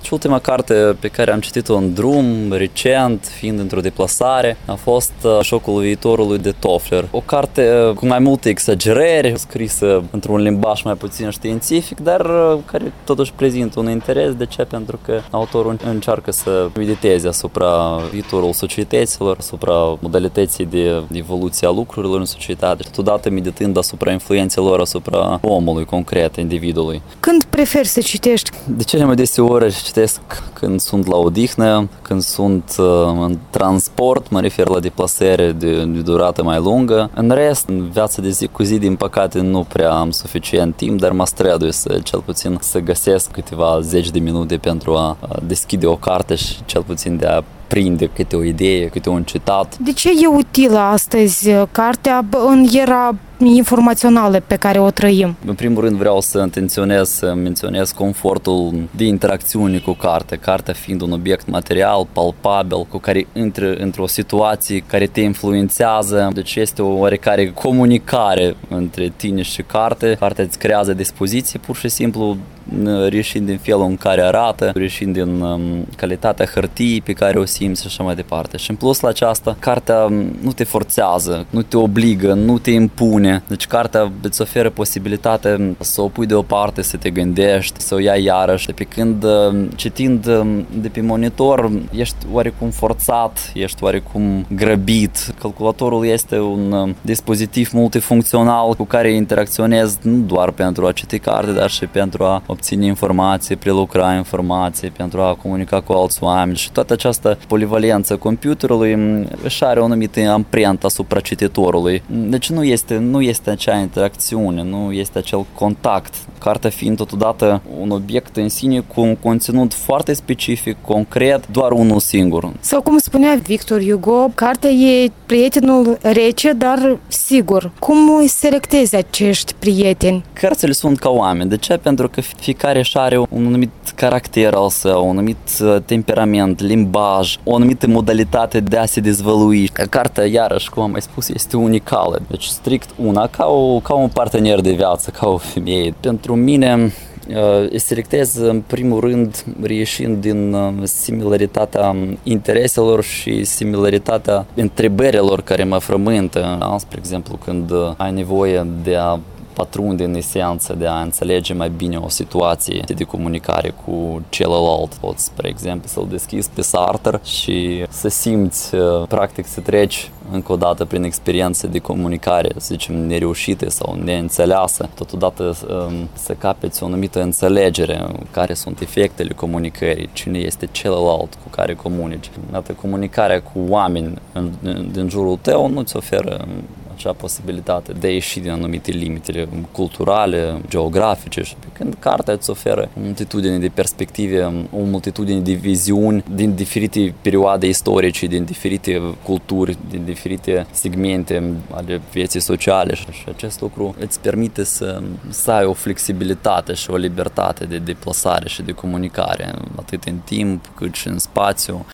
Și ultima carte pe care am citit-o în drum, recent, fiind într-o deplasare, a fost Șocul viitorului de Toffler. O carte cu mai multe exagerări, scrisă într-un limbaj mai puțin științific, dar care totuși prezintă un interes. De ce? Pentru că autorul încearcă să mediteze asupra viitorul societăților, asupra modalității de evoluție a lucrurilor în societate și totodată meditând asupra influențelor asupra omului concret, individului. Când preferi să citești? De cele mai deseori citesc când sunt la odihnă, când sunt în transport, mă refer la deplasare de durată mai lungă. În rest, în viața de zi cu zi, din păcate, nu prea am suficient timp, dar mă strădui cel puțin să găsesc câteva zeci de minute pentru a deschide o carte și cel puțin de a prinde câte o idee, câte un citat. De ce e utilă astăzi cartea în era informațională pe care o trăim? În primul rând vreau să menționez confortul de interacțiune cu carte. Cartea fiind un obiect material, palpabil, cu care intră într-o situație care te influențează. Deci este o oarecare comunicare între tine și carte. Cartea îți creează dispoziție, pur și simplu, reșind din felul în care arată, reșind din calitatea hârtiei pe care o simți și așa mai departe. Și în plus la aceasta, cartea nu te forțează, nu te obligă, nu te impune. Deci cartea îți oferă posibilitatea să o pui deoparte, să te gândești, să o iei iarăși. Pe când citind de pe monitor, ești oarecum forțat, ești oarecum grăbit. Calculatorul este un dispozitiv multifuncțional cu care interacționezi nu doar pentru a citi carte, dar și pentru a obține informații, prelucra informații, pentru a comunica cu alți oameni și toată această polivalență computerului își are o anumită amprentă asupra cititorului. Deci nu este acea interacțiune, nu este acel contact. Cartea fiind totodată un obiect în sine cu un conținut foarte specific, concret, doar unul singur. Sau cum spunea Victor Hugo, cartea e prietenul rece, dar sigur. Cum selectezi acești prieteni? Cărțile sunt ca oameni. De ce? Pentru că fiecare își are un anumit caracter al său, un anumit temperament, limbaj, o anumită modalitate de a se dezvălui. Cartea, iarăși, cum am mai spus, este unicală. Deci strict una, ca un partener de viață, ca o femeie. Pentru mine, selectez în primul rând reieșind din similaritatea intereselor și similaritatea întrebărilor care mă frământă. Spre exemplu, când ai nevoie de a patrunde în esență, de a înțelege mai bine o situație de comunicare cu celălalt. Poți, spre exemplu, să-l deschizi pe Sartre și să simți, practic, să treci încă o dată prin experiențe de comunicare, să zicem, nereușite sau neînțeleasă, totodată să capeți o anumită înțelegere, care sunt efectele comunicării, cine este celălalt cu care comunici. Dată comunicarea cu oameni din jurul tău nu-ți oferă acea posibilitate de a ieși din anumite limite culturale, geografice și pe când cartea îți oferă o multitudine de perspective, o multitudine de viziuni din diferite perioade istorice, din diferite culturi, din diferite segmente ale vieții sociale și acest lucru îți permite să ai o flexibilitate și o libertate de deplasare și de comunicare, atât în timp cât și în spațiu.